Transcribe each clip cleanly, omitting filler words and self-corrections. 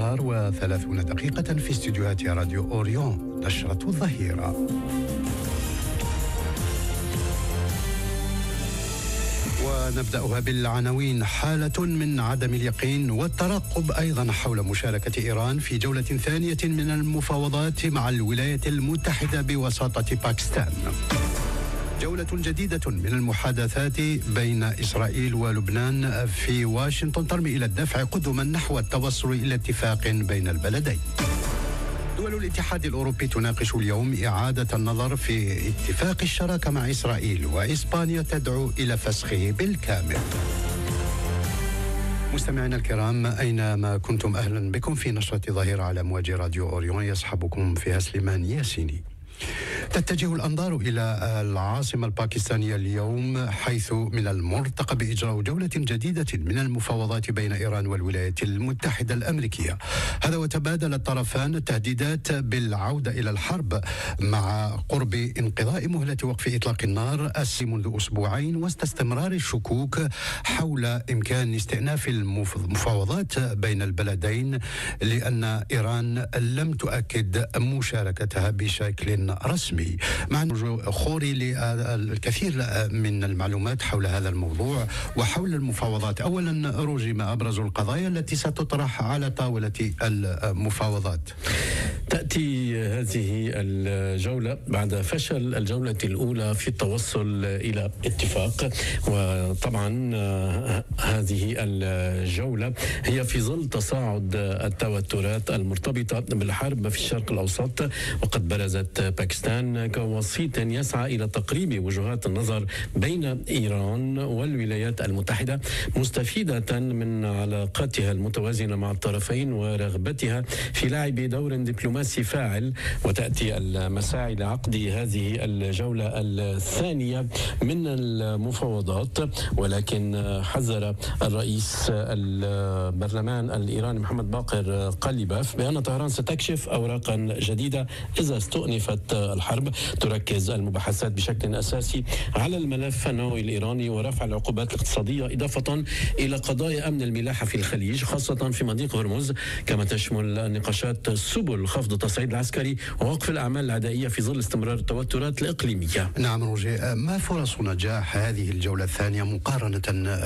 12:30 في استديوهات راديو أوريون نشرة الظهيرة. ونبدأها بالعناوين. حالة من عدم اليقين والترقب أيضا حول مشاركة إيران في جولة ثانية من المفاوضات مع الولايات المتحدة بوساطة باكستان. جولة جديدة من المحادثات بين إسرائيل ولبنان في واشنطن ترمي إلى الدفع قدما نحو التوصل إلى اتفاق بين البلدين. دول الاتحاد الأوروبي تناقش اليوم إعادة النظر في اتفاق الشراكة مع إسرائيل، وإسبانيا تدعو إلى فسخه بالكامل. مستمعينا الكرام أينما كنتم، أهلا بكم في نشرة ظهيرة على أمواج راديو أوريون، يصحبكم فيها سليمان ياسيني. تتجه الأنظار إلى العاصمة الباكستانية اليوم، حيث من المرتقب إجراء جولة جديدة من المفاوضات بين إيران والولايات المتحدة الأمريكية. هذا وتبادل الطرفان التهديدات بالعودة إلى الحرب مع قرب انقضاء مهلة وقف إطلاق النار منذ أسبوعين، وسط استمرار الشكوك حول إمكان استئناف المفاوضات بين البلدين، لأن إيران لم تؤكد مشاركتها بشكل رسمي. معنا خوري للكثير من المعلومات حول هذا الموضوع وحول المفاوضات. أولا روجي، ما أبرز القضايا التي ستطرح على طاولة المفاوضات؟ تأتي هذه الجولة بعد فشل الجولة الأولى في التوصل إلى اتفاق، وطبعا هذه الجولة هي في ظل تصاعد التوترات المرتبطة بالحرب في الشرق الأوسط، وقد برزت باكستان كوسيط يسعى إلى تقريب وجهات النظر بين إيران والولايات المتحدة، مستفيدة من علاقاتها المتوازنة مع الطرفين ورغبتها في لعب دور دبلوماسي فاعل. وتأتي المساعي لعقد هذه الجولة الثانية من المفاوضات، ولكن حذر الرئيس البرلمان الإيراني محمد باقر قليباف بأن طهران ستكشف أوراقا جديدة إذا استؤنفت الحرب. تركز المباحثات بشكل أساسي على الملف النووي الإيراني ورفع العقوبات الاقتصادية، إضافة إلى قضايا أمن الملاحة في الخليج خاصة في مضيق هرمز، كما تشمل النقاشات سبل خفض التصعيد العسكري ووقف الأعمال العدائية في ظل استمرار التوترات الإقليمية. نعم روجي، ما فرص نجاح هذه الجولة الثانية مقارنة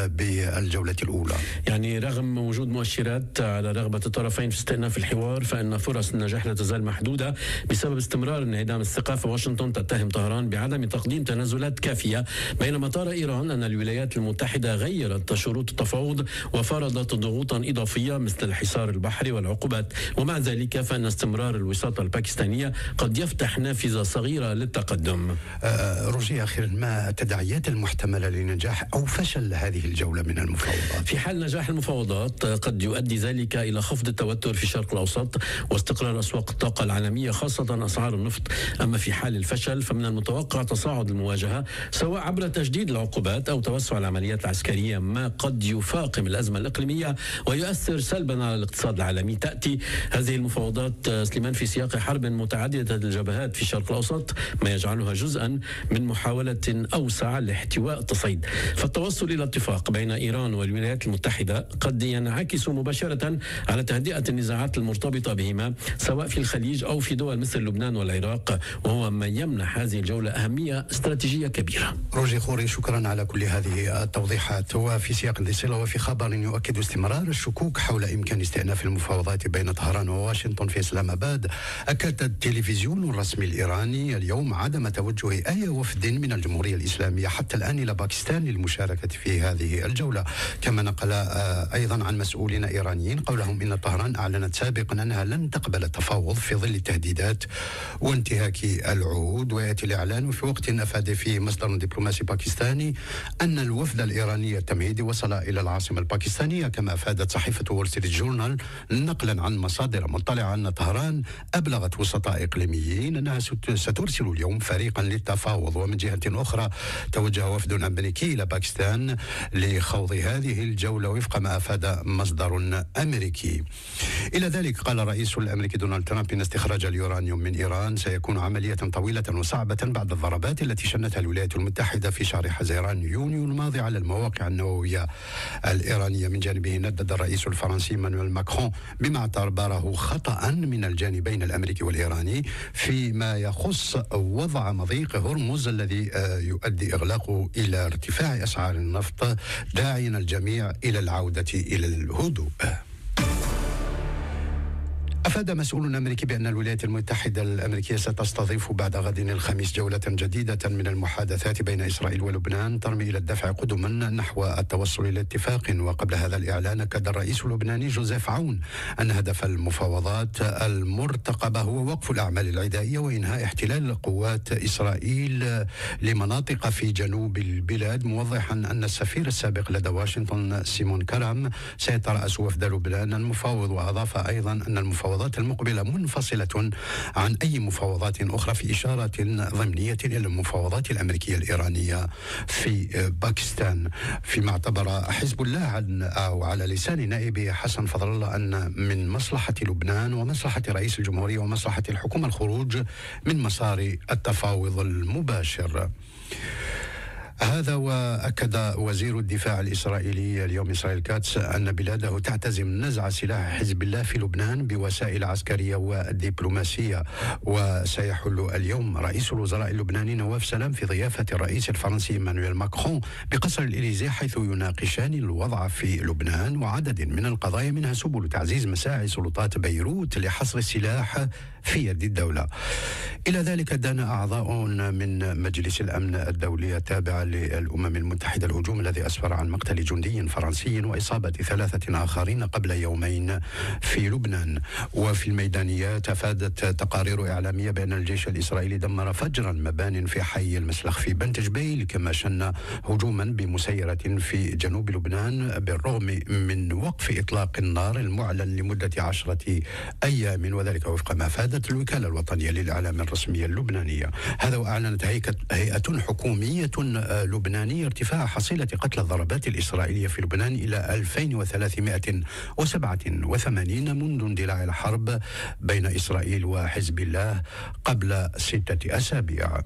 بالجولة الأولى؟ يعني رغم وجود مؤشرات على رغبة الطرفين في استئناف الحوار، فإن فرص النجاح لا تزال محدودة بسبب استمرار انعدام الثقة. فواشنطن تتهم طهران بعدم تقديم تنازلات كافية، بينما ترى إيران أن الولايات المتحدة غيرت شروط التفاوض وفرضت ضغوطا إضافية مثل الحصار البحري والعقوبات. ومع ذلك فإن استمرار الوساطة الباكستانية قد يفتح نافذة صغيرة للتقدم. روجي، أخيرا ما التداعيات المحتملة لنجاح أو فشل هذه الجولة من المفاوضات؟ في حال نجاح المفاوضات قد يؤدي ذلك إلى خفض التوتر في الشرق الأوسط واستقرار أسواق الطاقة العالمية خاصة أسعار النفط. أما في حال الفشل فمن المتوقع تصاعد المواجهة سواء عبر تجديد العقوبات أو توسع العمليات العسكرية، ما قد يفاقم الأزمة الإقليمية ويؤثر سلبا على الاقتصاد العالمي. تأتي هذه المفاوضات سليمان في سياق حرب متعددة الجبهات في الشرق الأوسط، ما يجعلها جزءا من محاولة أوسع لاحتواء التصعيد. فالتوصل إلى اتفاق بين إيران والولايات المتحدة قد ينعكس مباشرة على تهدئة النزاعات المرتبطة بهما سواء في الخليج أو في دول مثل لبنان والعراق، وهو ما يمنح هذه الجولة أهمية استراتيجية كبيرة. روجي خوري، شكرا على كل هذه التوضيحات. وفي سياق الاتصال وفي خبر يؤكد استمرار الشكوك حول إمكان استئناف المفاوضات بين طهران وواشنطن في إسلام آباد، أكد التلفزيون الرسمي الإيراني اليوم عدم توجه أي وفد من الجمهورية الإسلامية حتى الآن إلى باكستان للمشاركة في هذه الجولة. كما نقل أيضا عن مسؤولين إيرانيين قولهم إن طهران أعلنت سابقا أنها لن تقبل التفاوض في ظل التهديدات وانتهاك العهود. ويأتي الإعلان في وقت أفاد فيه مصدر دبلوماسي باكستاني أن الوفد الإيراني التمهيدي وصل إلى العاصمة الباكستانية. كما أفادت صحيفة وول ستريت جورنال نقلا عن مصادر مطلعة أن طهران إيران أبلغت وسطاء إقليميين أنها سترسل اليوم فريقا للتفاوض. ومن جهة أخرى توجه وفد أمريكي إلى باكستان لخوض هذه الجولة وفق ما أفاد مصدر أمريكي. إلى ذلك قال الرئيس الأمريكي دونالد ترامب إن استخراج اليورانيوم من إيران سيكون عملية طويلة وصعبة بعد الضربات التي شنتها الولايات المتحدة في شهر حزيران يونيو الماضي على المواقع النووية الإيرانية. من جانبه ندد الرئيس الفرنسي مانويل ماكرون بما اعتبره خطأ من الجانبين الأمريكي والإيراني فيما يخص وضع مضيق هرمز الذي يؤدي إغلاقه إلى ارتفاع أسعار النفط، داعيا الجميع إلى العودة إلى الهدوء. أفاد مسؤول أمريكي بأن الولايات المتحدة الأمريكية ستستضيف بعد غد الخميس جولة جديدة من المحادثات بين إسرائيل ولبنان ترمي إلى الدفع قدما نحو التوصل إلى اتفاق. وقبل هذا الإعلان أكد الرئيس اللبناني جوزيف عون أن هدف المفاوضات المرتقبة هو وقف الأعمال العدائية وإنهاء احتلال قوات إسرائيل لمناطق في جنوب البلاد، موضحا أن السفير السابق لدى واشنطن سيمون كرام سيترأس وفد لبنان المفاوض. وأضاف أيضا أن المفاوضات المقبلة منفصلة عن أي مفاوضات أخرى، في إشارة ضمنية إلى المفاوضات الأمريكية الإيرانية في باكستان. فيما اعتبر حزب الله أو على لسان نائبه حسن فضل الله أن من مصلحة لبنان ومصلحة رئيس الجمهورية ومصلحة الحكومة الخروج من مسار التفاوض المباشر. هذا وأكد وزير الدفاع الإسرائيلي اليوم إسرائيل كاتس أن بلاده تعتزم نزع سلاح حزب الله في لبنان بوسائل عسكرية ودبلوماسية. وسيحل اليوم رئيس الوزراء اللبناني نواف سلام في ضيافة الرئيس الفرنسي إيمانويل ماكرون بقصر الإليزيه، حيث يناقشان الوضع في لبنان وعدد من القضايا منها سبل تعزيز مساعي سلطات بيروت لحصر السلاح في يد الدولة. إلى ذلك دان أعضاء من مجلس الأمن الدولي التابع للأمم المتحدة الهجوم الذي أسفر عن مقتل جندي فرنسي وإصابة 3 آخرين قبل يومين في لبنان. وفي الميدانيات أفادت تقارير إعلامية بأن الجيش الإسرائيلي دمر فجرا مبان في حي المسلخ في بنتج بيل، كما شن هجوما بمسيرة في جنوب لبنان بالرغم من وقف إطلاق النار المعلن لمدة 10 أيام، وذلك وفق ما أفادت الوكالة الوطنية للإعلام الرسمية اللبنانية. هذا وأعلنت هيئة حكومية لبنانية ارتفاع حصيلة قتلى الضربات الإسرائيلية في لبنان إلى 2387 منذ اندلاع الحرب بين إسرائيل وحزب الله قبل 6 أسابيع.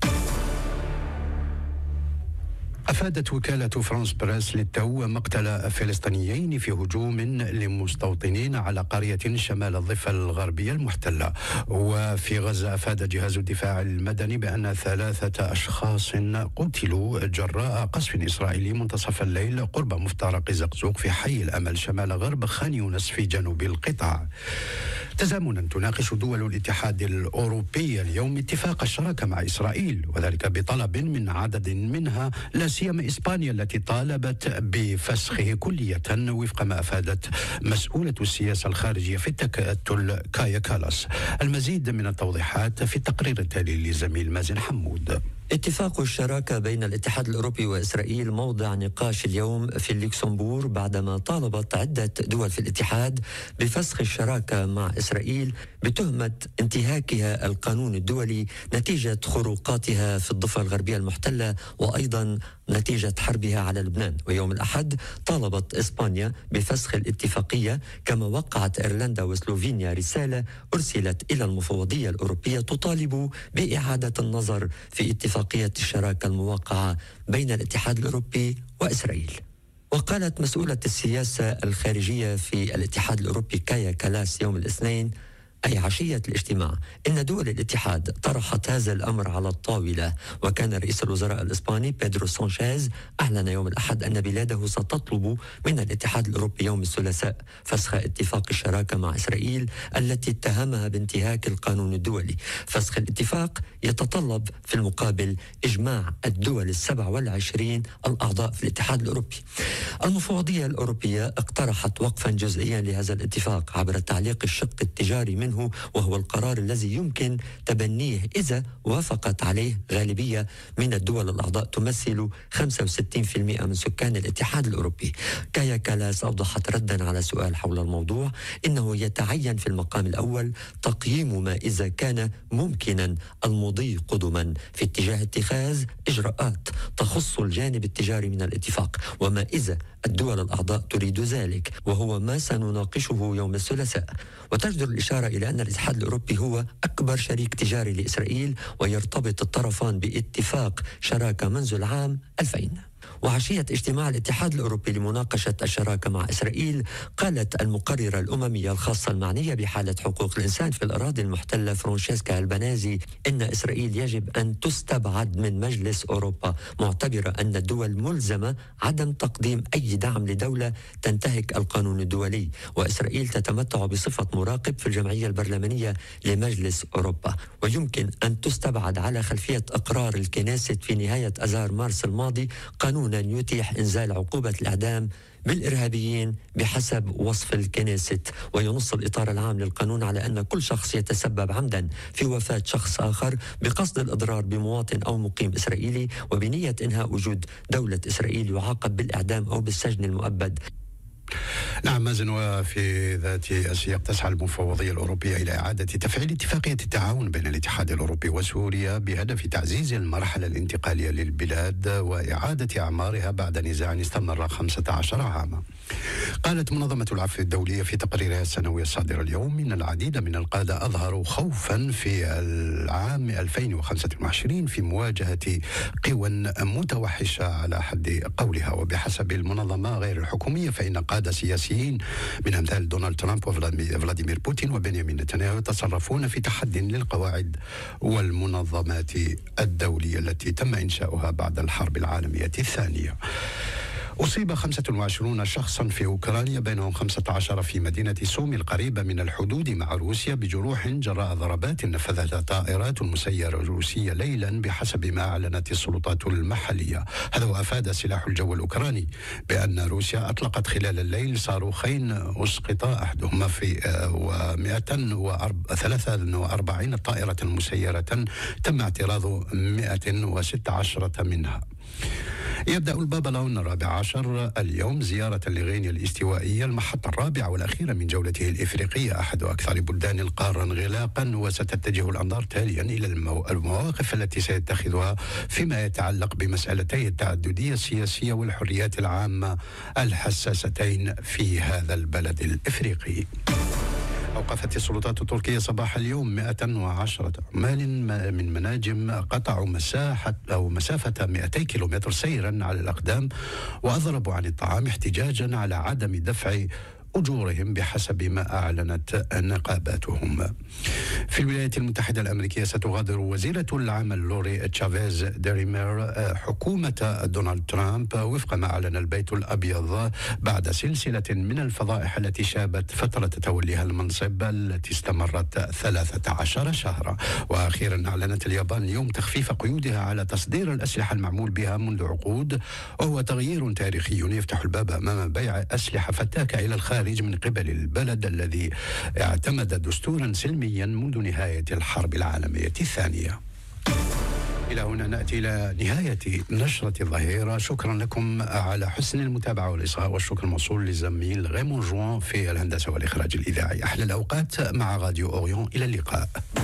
أفادت وكالة فرانس بريس للتو مقتل فلسطينيين في هجوم لمستوطنين على قرية شمال الضفة الغربية المحتلة. وفي غزة أفاد جهاز الدفاع المدني بأن 3 أشخاص قتلوا جراء قصف إسرائيلي منتصف الليل قرب مفترق زقزوق في حي الأمل شمال غرب خان يونس في جنوب القطاع. تزامنا تناقش دول الاتحاد الأوروبي اليوم اتفاق الشراكة مع إسرائيل، وذلك بطلب من عدد منها لا سيما إسبانيا التي طالبت بفسخه كلية وفق ما أفادت مسؤولة السياسة الخارجية في التكتل كايا كالاس. المزيد من التوضيحات في التقرير التالي لزميل مازن حمود. اتفاق الشراكة بين الاتحاد الأوروبي وإسرائيل موضع نقاش اليوم في اللوكسمبورغ بعدما طالبت عدة دول في الاتحاد بفسخ الشراكة مع إسرائيل بتهمة انتهاكها القانون الدولي نتيجة خروقاتها في الضفة الغربية المحتلة وأيضا نتيجة حربها على لبنان. ويوم الأحد طالبت إسبانيا بفسخ الاتفاقية، كما وقعت إيرلندا وسلوفينيا رسالة أرسلت إلى المفوضية الأوروبية تطالب بإعادة النظر في اتفاقية الشراكة الموقعة بين الاتحاد الأوروبي وإسرائيل. وقالت مسؤولة السياسة الخارجية في الاتحاد الأوروبي كايا كالاس يوم الاثنين أي عشية الاجتماع إن دول الاتحاد طرحت هذا الأمر على الطاولة. وكان رئيس الوزراء الإسباني بيدرو سانشيز أعلن يوم الأحد أن بلاده ستطلب من الاتحاد الأوروبي يوم الثلاثاء فسخ اتفاق الشراكة مع إسرائيل التي اتهمها بانتهاك القانون الدولي. فسخ الاتفاق يتطلب في المقابل إجماع الدول 27 الأعضاء في الاتحاد الأوروبي. المفوضية الأوروبية اقترحت وقفا جزئيا لهذا الاتفاق عبر تعليق الشق التجاري منه عنه، وهو القرار الذي يمكن تبنيه إذا وافقت عليه غالبية من الدول الأعضاء تمثل 65% من سكان الاتحاد الأوروبي. كايا كالاس أوضحت ردا على سؤال حول الموضوع إنه يتعين في المقام الأول تقييم ما إذا كان ممكنا المضي قدما في اتجاه اتخاذ إجراءات تخص الجانب التجاري من الاتفاق، وما إذا الدول الأعضاء تريد ذلك، وهو ما سنناقشه يوم الثلاثاء. وتجدر الإشارة إلى أن الاتحاد الأوروبي هو أكبر شريك تجاري لإسرائيل، ويرتبط الطرفان باتفاق شراكة منذ العام 2000. وعشية اجتماع الاتحاد الأوروبي لمناقشة الشراكة مع إسرائيل، قالت المقررة الأممية الخاصة المعنية بحالة حقوق الإنسان في الأراضي المحتلة فرانشيسكا البنازي إن إسرائيل يجب أن تستبعد من مجلس أوروبا، معتبرة أن الدول ملزمة عدم تقديم أي دعم لدولة تنتهك القانون الدولي، وإسرائيل تتمتع بصفة مراقب في الجمعية البرلمانية لمجلس أوروبا، ويمكن أن تستبعد على خلفية إقرار الكنيست في نهاية أذار مارس الماضي قانونا يتيح إنزال عقوبة الإعدام بالإرهابيين بحسب وصف الكنيست. وينص الإطار العام للقانون على أن كل شخص يتسبب عمدا في وفاة شخص آخر بقصد الإضرار بمواطن أو مقيم إسرائيلي وبنية إنهاء وجود دولة إسرائيل يعاقب بالإعدام أو بالسجن المؤبد. نعم مازن. وفي ذات السياق تسعى المفوضية الأوروبية إلى إعادة تفعيل اتفاقية التعاون بين الاتحاد الأوروبي وسوريا بهدف تعزيز المرحلة الانتقالية للبلاد وإعادة أعمارها بعد نزاع استمر 15 عاما. قالت منظمة العفو الدولية في تقريرها السنوي الصادر اليوم إن العديد من القادة أظهروا خوفا في العام 2025 في مواجهة قوى متوحشة على حد قولها. وبحسب المنظمة غير الحكومية فإن قادة سياسيين من أمثال دونالد ترامب وفلاديمير بوتين وبنيامين نتنياهو يتصرفون في تحد للقواعد والمنظمات الدولية التي تم إنشاؤها بعد الحرب العالمية الثانية. أصيب 25 شخصا في أوكرانيا بينهم 15 في مدينة سومي القريبة من الحدود مع روسيا بجروح جراء ضربات نفذتها طائرات مسيرة روسية ليلا بحسب ما أعلنت السلطات المحلية. هذا وأفاد سلاح الجو الأوكراني بأن روسيا أطلقت خلال الليل صاروخين أسقط أحدهما في 143 طائرة مسيرة تم اعتراض 116 منها. يبدأ البابا لاون الرابع عشر اليوم زيارة لغينيا الاستوائية المحطة الرابعة والأخيرة من جولته الإفريقية أحد أكثر بلدان القارة انغلاقا، وستتجه الأنظار تاليا إلى المواقف التي سيتخذها فيما يتعلق بمسألتي التعددية السياسية والحريات العامة الحساستين في هذا البلد الإفريقي. أوقفت السلطات التركية صباح اليوم 110 عمال من مناجم قطعوا مسافة 200 كيلومتر سيرا على الأقدام وأضربوا عن الطعام احتجاجا على عدم دفع أجورهم بحسب ما أعلنت نقاباتهم. في الولايات المتحدة الأمريكية ستغادر وزيرة العمل لوري تشافيز ديريمير حكومة دونالد ترامب وفق ما أعلن البيت الأبيض بعد سلسلة من الفضائح التي شابت فترة توليها المنصب التي استمرت 13 شهرا. وأخيرا أعلنت اليابان اليوم تخفيف قيودها على تصدير الأسلحة المعمول بها منذ عقود، وهو تغيير تاريخي يفتح الباب أمام بيع أسلحة فتاكة إلى الخارج من قبل البلد الذي اعتمد دستورا سلميا منذ نهاية الحرب العالمية الثانية. إلى هنا نأتي إلى نهاية نشرة الظهيرة. شكرا لكم على حسن المتابعة والإصغاء، والشكر موصول للزميل غيمون جوان في الهندسة والإخراج الإذاعي. أحلى الأوقات مع راديو أوريون، إلى اللقاء.